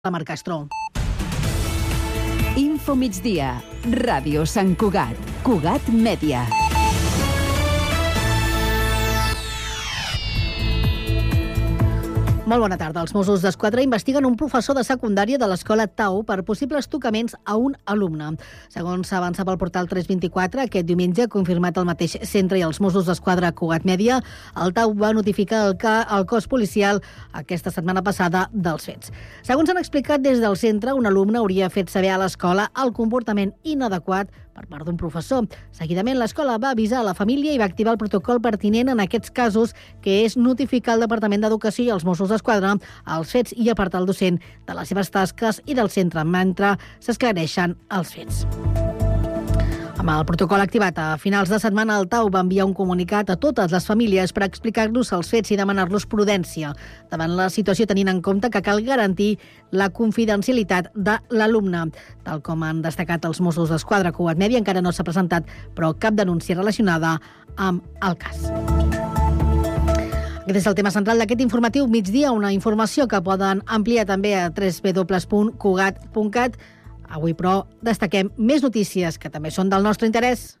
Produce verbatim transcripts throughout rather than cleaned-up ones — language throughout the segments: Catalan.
La Marc Castro. Info migdia. Ràdio Sant Cugat. Cugat Mèdia. Molt bona tarda. Els Mossos d'Esquadra investiguen un professor de secundària de l'escola Tau per possibles tocaments a un alumne. Segons avançava el portal tres vint-i-quatre, aquest diumenge, confirmat el mateix centre i els Mossos d'Esquadra Cugat Mèdia, el Tau va notificar el, ca, el cos policial aquesta setmana passada dels fets. Segons han explicat des del centre, un alumne hauria fet saber a l'escola el comportament inadequat per part d'un professor. Seguidament, l'escola va avisar a la família i va activar el protocol pertinent en aquests casos, que és notificar al Departament d'Educació i als Mossos d'Esquadra els fets i apartar el docent de les seves tasques i del centre mentre s'esclareixen els fets. Amb el protocol activat a finals de setmana, el Tau va enviar un comunicat a totes les famílies per explicar-los els fets i demanar-los prudència davant la situació, tenint en compte que cal garantir la confidencialitat de l'alumne. Tal com han destacat els Mossos d'Esquadra Cugat Mèdia, encara no s'ha presentat, però cap denúncia relacionada amb el cas. Aquest és el tema central d'aquest informatiu migdia, una informació que poden ampliar també a w w w punt cugat punt cat. Avui, però, destaquem més notícies que també són del nostre interès.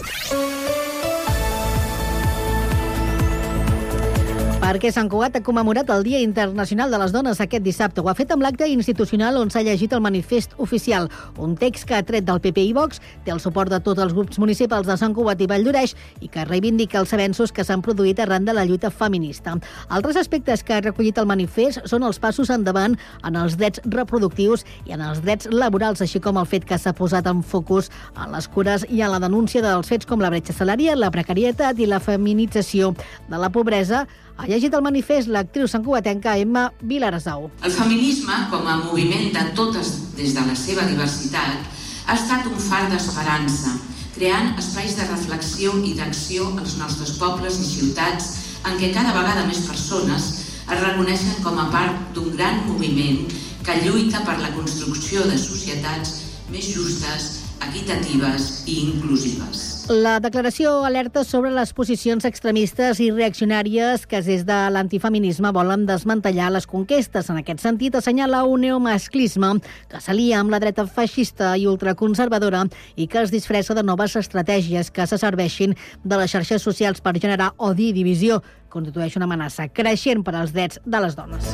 Perquè Sant Cugat ha commemorat el Dia Internacional de les Dones aquest dissabte. Ho ha fet amb l'acte institucional on s'ha llegit el manifest oficial, un text que ha tret del P P i Vox, té el suport de tots els grups municipals de Sant Cugat i Valldoreix i que reivindica els avenços que s'han produït arran de la lluita feminista. Altres aspectes que ha recollit el manifest són els passos endavant en els drets reproductius i en els drets laborals, així com el fet que s'ha posat en focus en les cures i en la denúncia dels fets com la bretxa salarial, la precarietat i la feminització de la pobresa. Ha llegit el manifest l'actriu santcugatenca Emma Vilarasau. El feminisme, com a moviment de totes des de la seva diversitat, ha estat un far d'esperança, creant espais de reflexió i d'acció als nostres pobles i ciutats en què cada vegada més persones es reconeixen com a part d'un gran moviment que lluita per la construcció de societats més justes, equitatives i inclusives. La declaració alerta sobre les posicions extremistes i reaccionàries que des de l'antifeminisme volen desmantellar les conquestes. En aquest sentit, assenyala un neomasclisme que s'alia amb la dreta feixista i ultraconservadora i que es disfressa de noves estratègies que se serveixin de les xarxes socials per generar odi i divisió. Constitueix una amenaça creixent per als drets de les dones.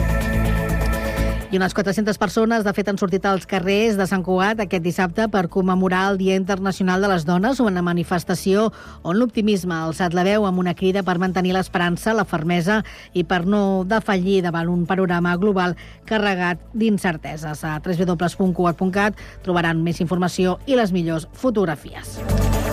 I unes quatre-centes persones, de fet, han sortit als carrers de Sant Cugat aquest dissabte per commemorar el Dia Internacional de les Dones, una manifestació on l'optimisme ha alçat la veu amb una crida per mantenir l'esperança, la fermesa i per no defallir davant un panorama global carregat d'incerteses. A w w w punt cugat punt cat trobaran més informació i les millors fotografies.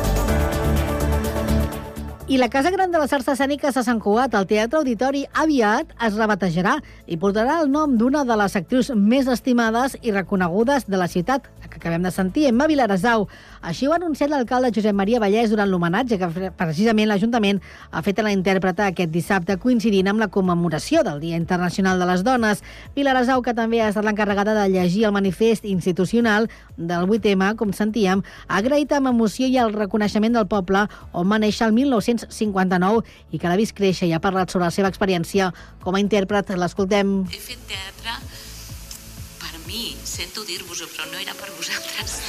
I la Casa Gran de les Arts Escèniques a Sant Cugat, el Teatre Auditori, aviat es rebatejarà i portarà el nom d'una de les actrius més estimades i reconegudes de la ciutat, la que acabem de sentir, Emma Vilarasau. Així ho ha anunciat l'alcalde Josep Maria Vallès durant l'homenatge que precisament l'Ajuntament ha fet a la intèrprete aquest dissabte, coincidint amb la commemoració del Dia Internacional de les Dones. Vilarasau, que també ha estat l'encarregada de llegir el manifest institucional del vuit eme, com sentíem, ha agraït amb emoció i el reconeixement del poble on va néixer el mil nou-cents cinquanta-nou i que l'ha vist créixer i ha parlat sobre la seva experiència com a intèrpret. L'escoltem. He fet teatre per mi, sento dir-vos-ho, però no era per vosaltres.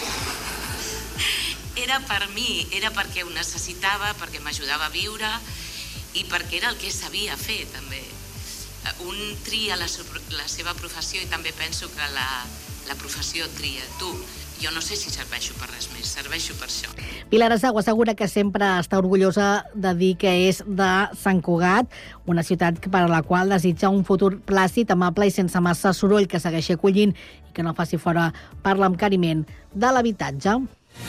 Era per mi, era perquè ho necessitava, perquè m'ajudava a viure i perquè era el que sabia fer, també. Un tria la, la seva professió i també penso que la, la professió tria tu. Jo no sé si serveixo per res més, serveixo per això. Vilarasau assegura que sempre està orgullosa de dir que és de Sant Cugat, una ciutat per a la qual desitja un futur plàcid, amable i sense massa soroll, que segueixi acollint i que no faci fora per l'encariment de l'habitatge.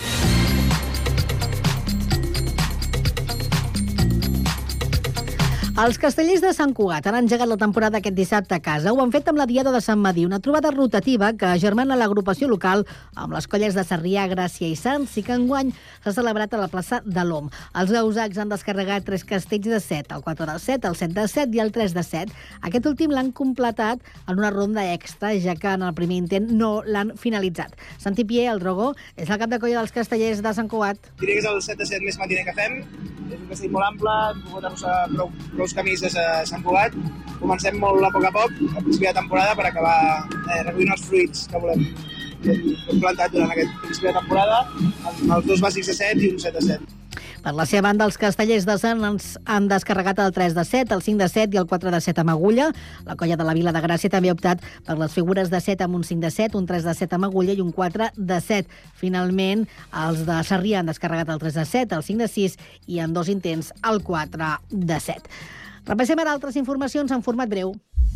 Els castellers de Sant Cugat han engegat la temporada aquest dissabte a casa. Ho han fet amb la Diada de Sant Madí, una trobada rotativa que agermana l'agrupació local amb les colles de Sarrià, Gràcia i Sants i que enguany s'ha celebrat a la plaça de l'Om. Els gausacs han descarregat tres castells de set, el quatre de set, el set de set i el tres de set. Aquest últim l'han completat en una ronda extra, ja que en el primer intent no l'han finalitzat. Santi Pier, el Drogó, és el cap de colla dels castellers de Sant Cugat. Diria que és el set de set més matiner que fem. És un castell molt ample, hem pogut arrossegar prou, prou nous camises a Sant Cugat. Comencem molt a poc a poc, a principi de temporada, per acabar eh, recollint els fruits que volem. Hem plantat durant aquest principi de temporada, amb els dos bàsics de set i un set de set. Per la seva banda, els castellers de Sants han descarregat el tres de set, el cinc de set i el quatre de set amb agulla. La colla de la Vila de Gràcia també ha optat per les figures de set amb un cinc de set, un tres de set amb agulla i un quatre de set. Finalment, els de Sarrià han descarregat el tres de set, el cinc de sis i en dos intents el quatre de set. Repassem ara altres informacions en format breu.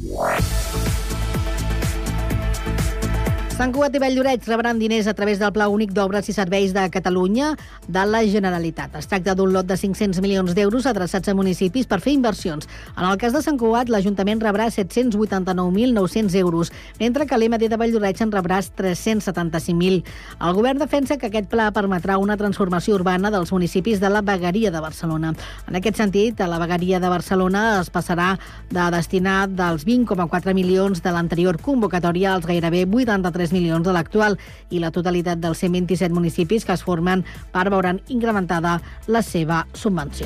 Sant Cugat i Valldoreix rebran diners a través del Pla Únic d'Obres i Serveis de Catalunya de la Generalitat. Es tracta d'un lot de cinc-cents milions d'euros adreçats a municipis per fer inversions. En el cas de Sant Cugat, l'Ajuntament rebrà set-cents vuitanta-nou mil nou-cents euros, mentre que l'E M D de Valldoreix en rebrà tres-cents setanta-cinc mil. El govern defensa que aquest pla permetrà una transformació urbana dels municipis de la Vegueria de Barcelona. En aquest sentit, a la Vegueria de Barcelona es passarà de destinar dels vint coma quatre milions de l'anterior convocatòria als gairebé vuitanta-tres milions de l'actual, i la totalitat dels cent vint-i-set municipis que es formen part veuran incrementada la seva subvenció.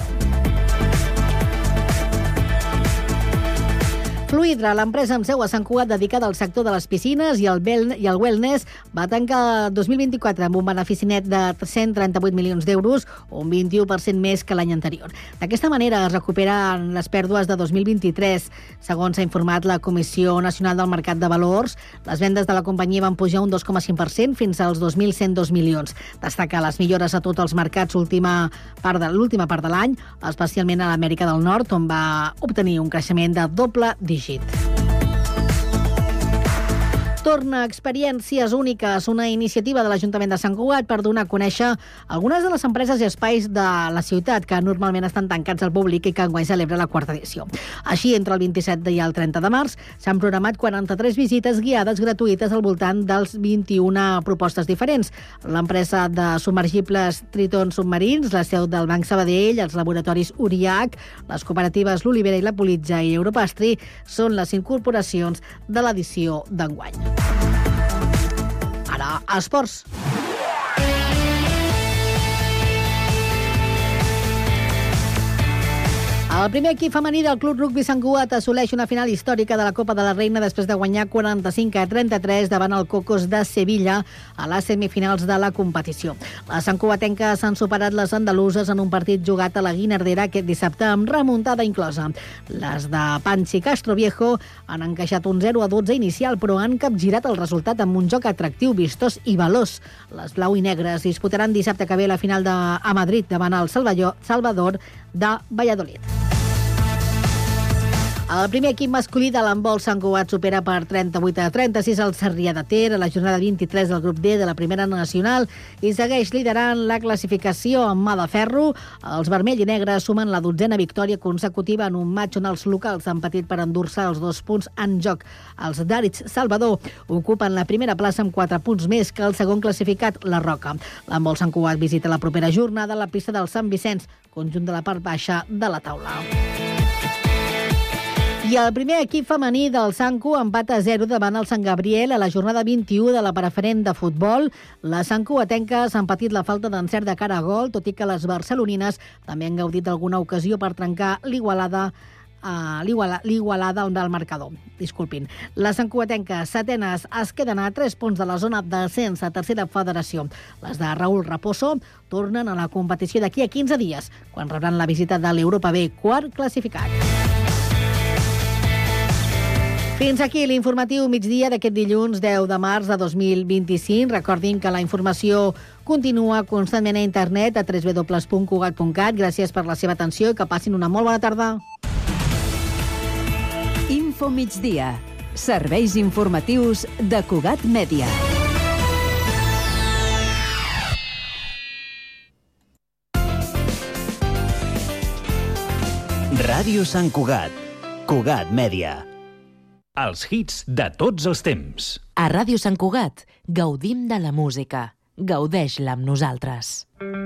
Fluidra, l'empresa amb seu a Sant Cugat dedicada al sector de les piscines i el, i el wellness, va tancar el dos mil vint-i-quatre amb un benefici net de cent trenta-vuit milions d'euros, o un vint-i-u per cent més que l'any anterior. D'aquesta manera es recuperen les pèrdues de dos mil vint-i-tres. Segons s'ha informat la Comissió Nacional del Mercat de Valors, les vendes de la companyia van pujar un dos coma cinc per cent fins als dos mil cent dos milions. Destaca les millores a tots els mercats l'última part de l'última part de l'any, especialment a l'Amèrica del Nord, on va obtenir un creixement de doble dígit. Torna Experiències Úniques, una iniciativa de l'Ajuntament de Sant Cugat per donar a conèixer algunes de les empreses i espais de la ciutat que normalment estan tancats al públic i que enguany celebra la quarta edició. Així, entre el vint-i-set i el trenta de març, s'han programat quaranta-tres visites guiades gratuïtes al voltant dels vint-i-una propostes diferents. L'empresa de submergibles Triton Submarins, la seu del Banc Sabadell, els laboratoris Uriac, les cooperatives L'Olivera i la Politja i Europastri són les incorporacions de l'edició d'enguany. Ara, esports. El primer equip femení del Club Rugby Sant Cugat assoleix una final històrica de la Copa de la Reina després de guanyar quaranta-cinc a trenta-tres davant el Cocos de Sevilla a les semifinals de la competició. Les santcugatenques han superat les andaluses en un partit jugat a la Guinardera aquest dissabte amb remuntada inclosa. Les de Panchi Castroviejo han encaixat un zero a dotze inicial, però han capgirat el resultat amb un joc atractiu, vistós i veloç. Les blau i negres disputaran dissabte que ve la final de, a Madrid davant el Salvador de Valladolid. El primer equip masculí de l'handbol Sant Cugat supera per trenta-vuit a trenta-sis el Sarrià de Ter a la jornada vint-i-tres del grup D de la Primera Nacional i segueix liderant la classificació amb mà de ferro. Els vermell i negre sumen la dotzena victòria consecutiva en un matx on els locals han patit per endur-se els dos punts en joc. Els d'Àrits Salvador ocupen la primera plaça amb quatre punts més que el segon classificat, la Roca. L'handbol Sant Cugat visita la propera jornada a la pista del Sant Vicenç, conjunt de la part baixa de la taula. I el primer equip femení del Sancu empata a zero davant el Sant Gabriel a la jornada vint-i-u de la preferent de futbol. Les santcugatenques han patit la falta d'encert de cara a gol, tot i que les barcelonines també han gaudit d'alguna ocasió per trencar l'igualada Uh, l'igualada del marcador. Disculpin. Les santcugatenques setenes es queden a tres punts de la zona d'ascens a tercera federació. Les de Raúl Raposo tornen a la competició d'aquí a quinze dies, quan rebran la visita de l'Europa B, quart classificat. Fins aquí l'informatiu migdia d'aquest dilluns deu de març de dos mil vint-i-cinc. Recordin que la informació continua constantment a internet a w w w punt cugat punt cat. Gràcies per la seva atenció i que passin una molt bona tarda. Info migdia. Serveis informatius de Cugat Mèdia. Ràdio Sant Cugat. Cugat Mèdia. Els hits de tots els temps. A Ràdio Sant Cugat gaudim de la música. Gaudeix-la amb nosaltres.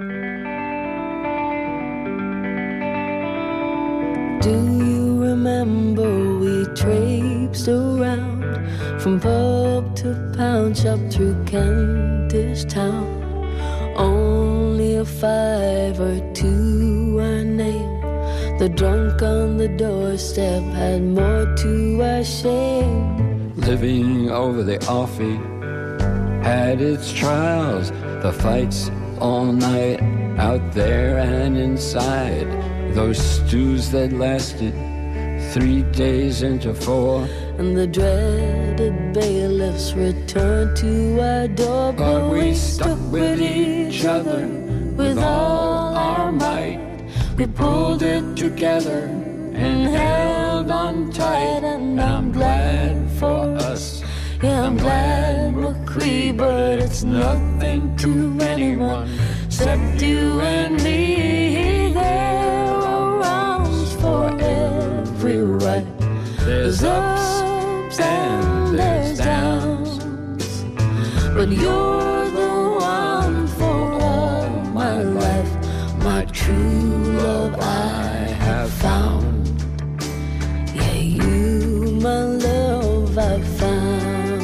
Do you remember we traipsed around from pub to pound shop through Kentish Town? Only a five or two our name. The drunk on the doorstep had more to our shame. Living over the offie had its trials, the fights all night, out there and inside. Those stews that lasted three days into four. And the dreaded bailiffs returned to our door. But we stuck with each other with all our might. We pulled it together and held on tight. And I'm glad for us, yeah, I'm glad McCree, but it's nothing to anyone except you and me. There are rounds for every right. There's ups and there's downs, but you're the one for all my life, my true love I have found. Yeah, you, my love, I've found.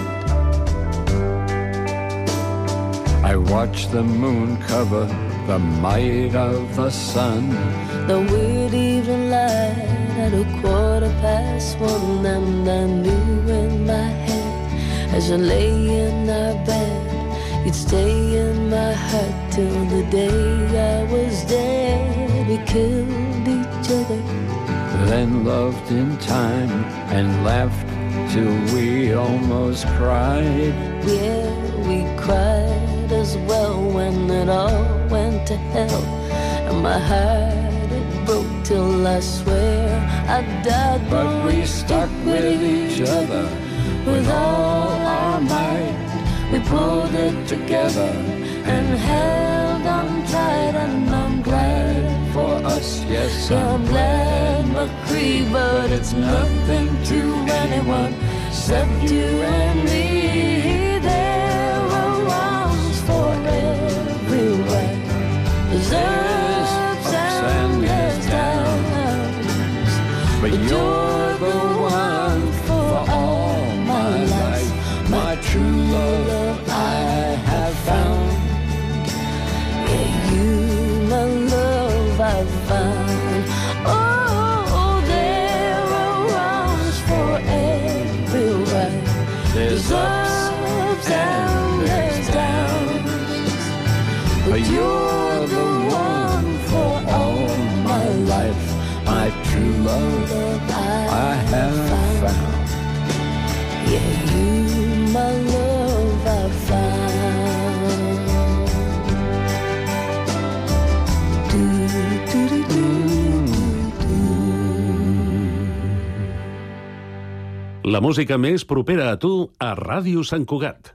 I watch the moon cover the might of the sun. The weird evening light at a quarter past one, and I knew in my head as I lay in our bed, you'd stay in my heart till the day I was dead. We killed each other, then loved in time and laughed till we almost cried. Yeah, we cried as well when it all went to hell, and my heart it broke till I swear I died. But we stuck with each other with all our might. We pulled it together and held on tight, and I'm glad for us, yes, yeah, I'm glad McCree, but it's nothing to anyone except you and me. There are rounds for every way. There's ups and there's downs, but you're the one for all my life, my true love I have found. Yeah, you, my love, I've found. Oh, there are rounds for every right. There's ups and there's downs, but you're the one for all my life, my true love I have found. Yeah, you, my love, I've found. Do, do, do, do, do. La música més propera a tu a Ràdio Sant Cugat.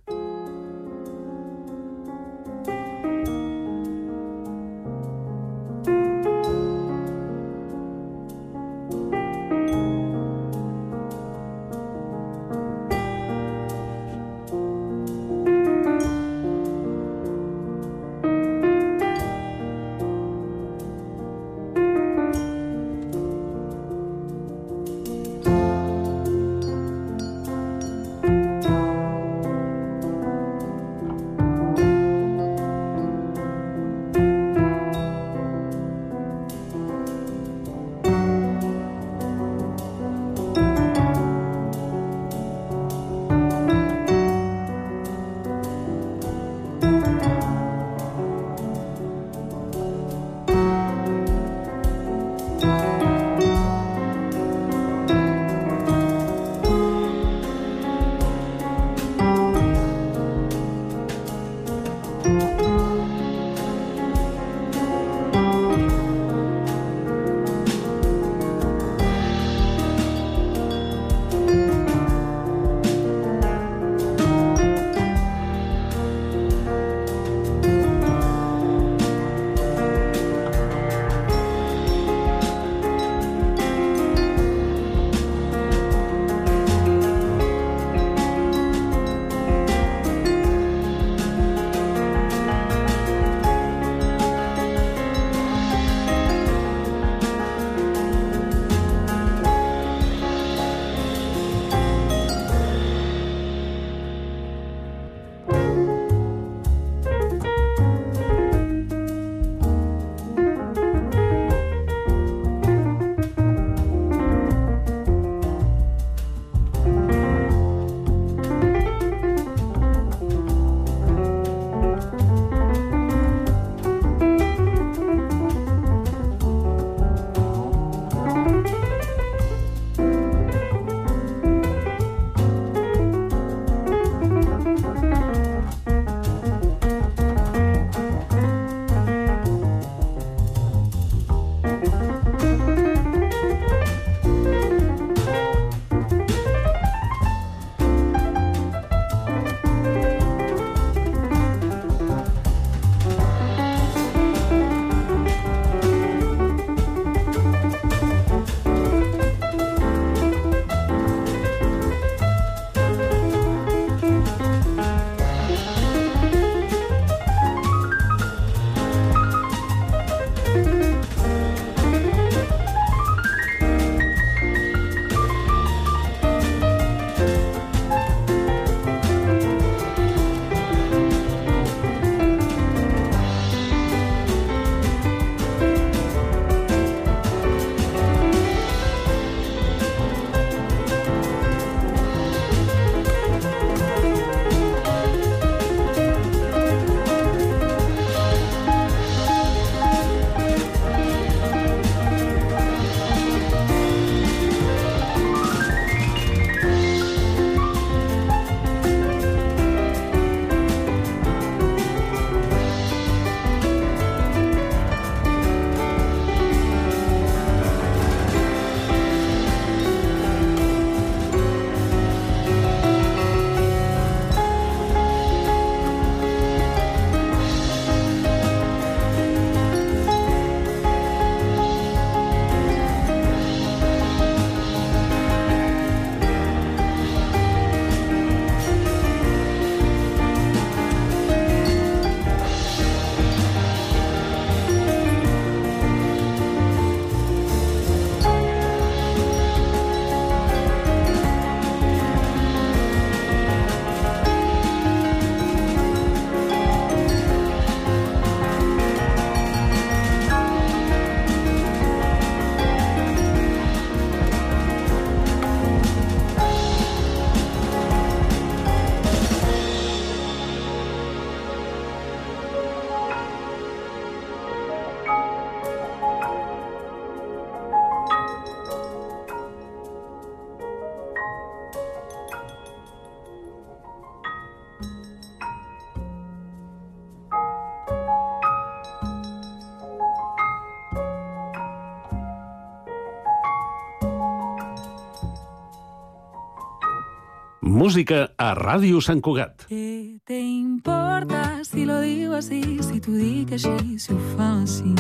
música a Ràdio Sant Cugat. ¿Qué te importa si lo digo así, si t'ho dic així, si ho fa així?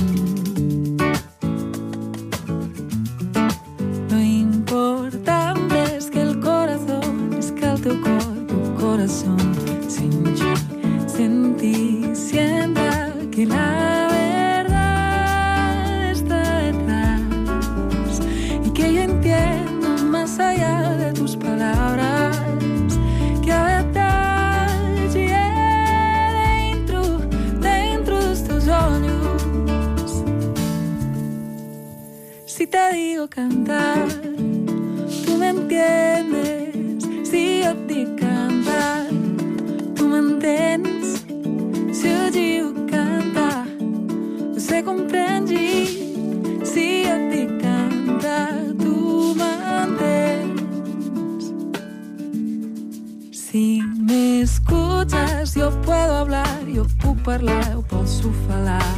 Lo importante es que el corazón, es que el teu cor, tu corazón, sin ti, sin ti, sienta que la verdad está detrás y que yo entiendo más allá de tus palabras que a verdade é dentro, dentro dos teus olhos. Si te digo cantar, tú me entiendes. Si yo et dic cantar, tu m'entens. Si yo digo cantar, você compreende. Si yo et dic cantar, tu m'entens. Si me escuchas, yo puedo hablar, yo puc parlar, yo posso falar.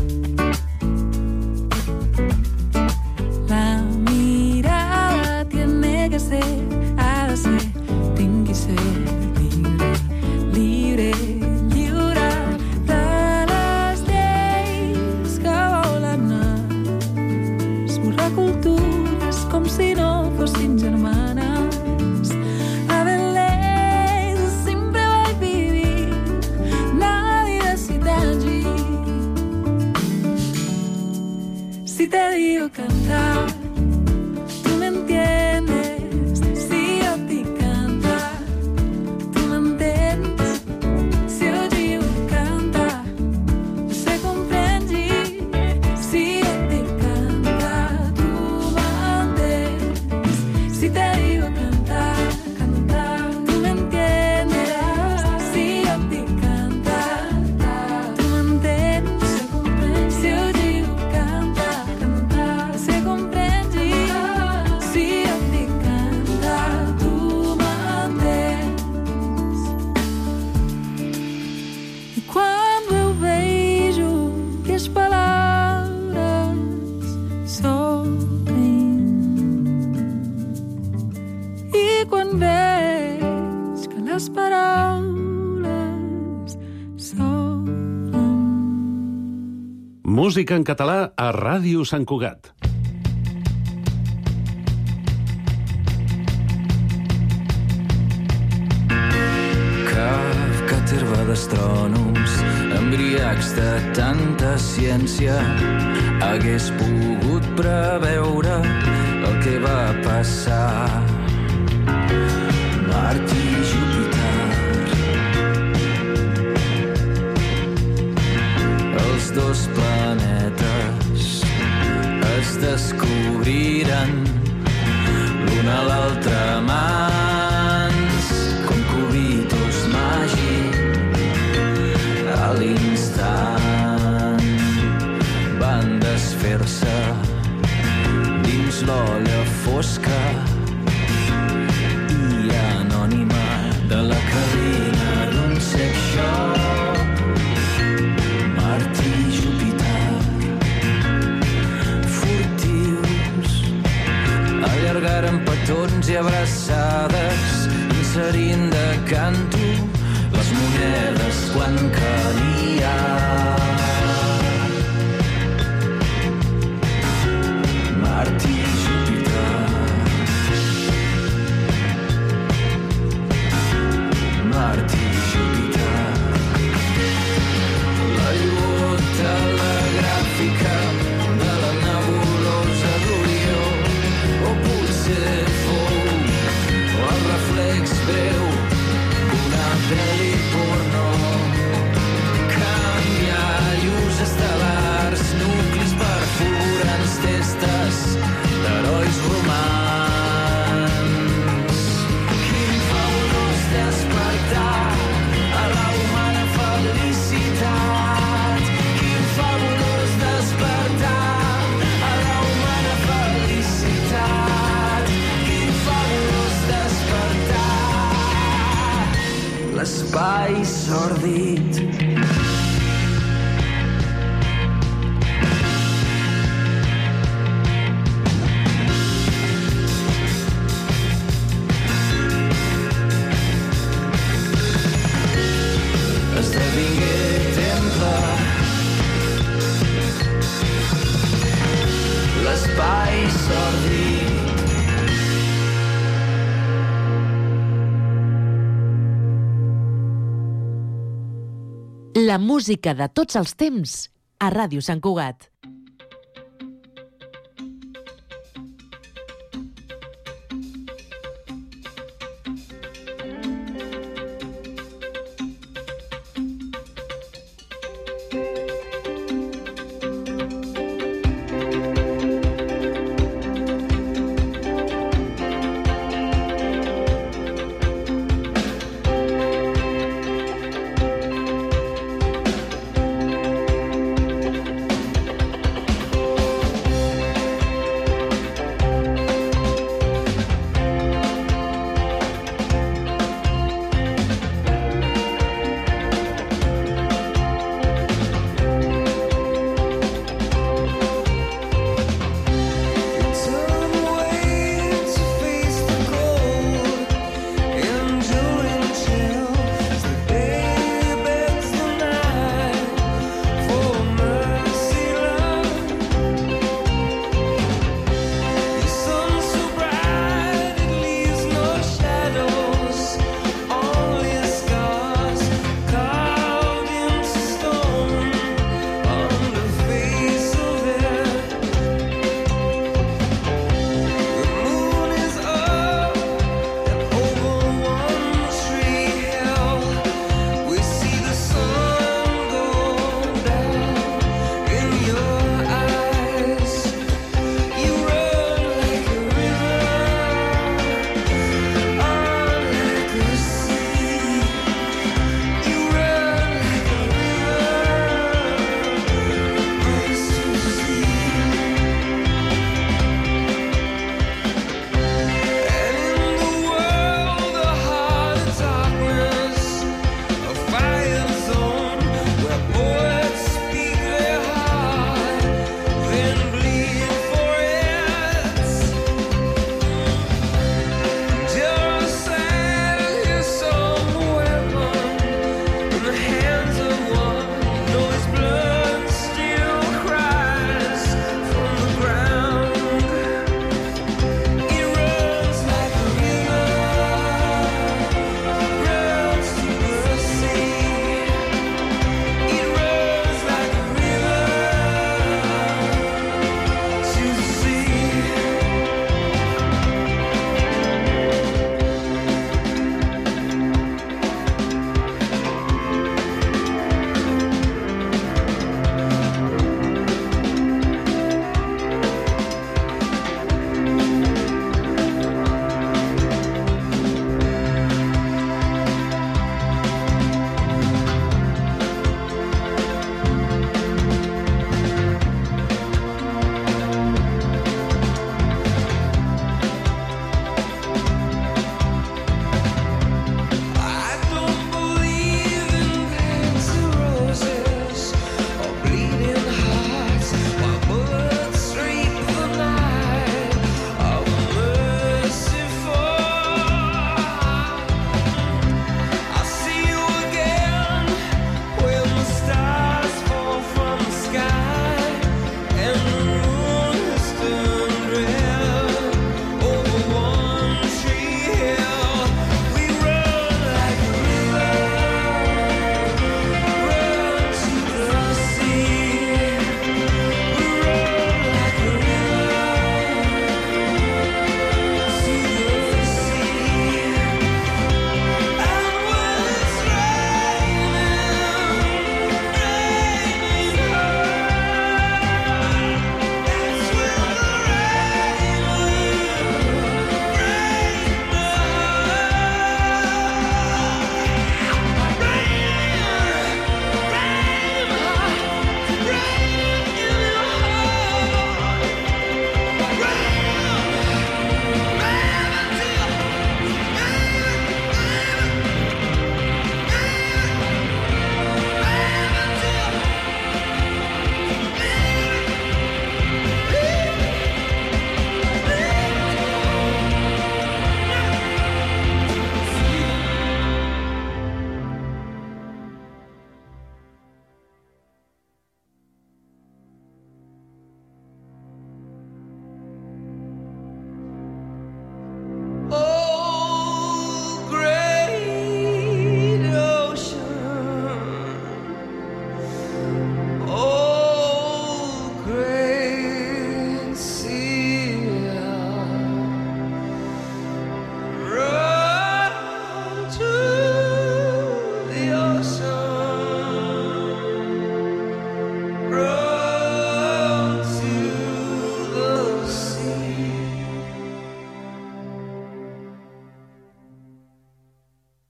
La mirada tiene que ser, ha de ser, tinc que ser libre, libre, lliure de les lleis que volen esborrar cultures com si no fossin germanes. A Belém sempre vai vivir nadie da cidade. Si te digo cantar, tú me entiendes. Si yo te cantar, tú me entiendes. Si yo digo cantar, você compreende. Si yo te cantar, tú me entiendes. Si te digo cantar, cantar, tú me entiendes. Si yo te cantar, tú me entiendes. Si yo digo cantar, cantar, se comprende. Si yo te cantar, tú me entiendes. E quando eu vejo que as palavras sorrem, e quando vejo que as paraules sonen. Música en català a Ràdio Sant Cugat. Kafka, terva d'astrònoms, embriacs de tanta ciència, hagués pogut preveure el que va passar. Mart i Júpiter, els dos planetes es descobriren l'un a l'altre mans com cubitos màgics. A l'instant van desfer-se dins l'olla fosca i anònima de la cabina d'un sex shop. Mart i Júpiter, furtius, allargaren petons i abraçades, inserint de canto les monedes quan calia. Mart i Júpiter, Mart i Júpiter, la lluor telegràfica de la nebulosa d'Orió, o potser fou el reflex breu d'una pel·li porno. Canviar llums estel·lars, nuclis perfurants, testes d'herois romans. Quin fabulós despertar a la humana felicitat. Quin fabulós despertar a la humana felicitat. Quin fabulós despertar. L'espai sòrdid La música de tots els temps a Ràdio Sant Cugat.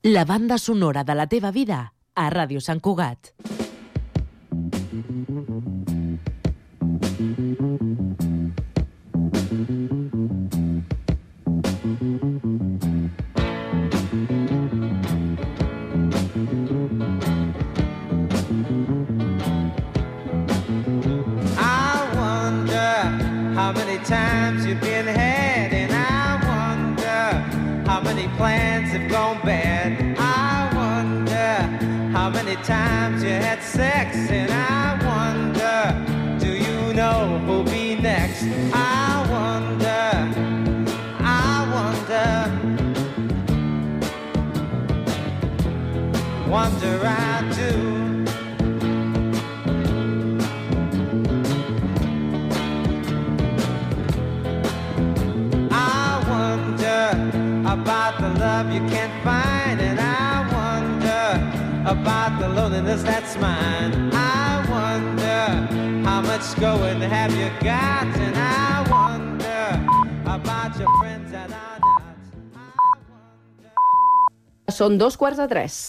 la banda sonora de la teva vida a Ràdio Sant Cugat. How many times you've been had, and I wonder how many plans have gone bad. I wonder how many times you had sex, and I wonder, do you know who'll be next? I wonder, I wonder, wonder I do. About the love you can't find, and I wonder about the loneliness that's mine. I wonder how much going have you got, and I wonder about your friends that are not. Són dos quarts de tres.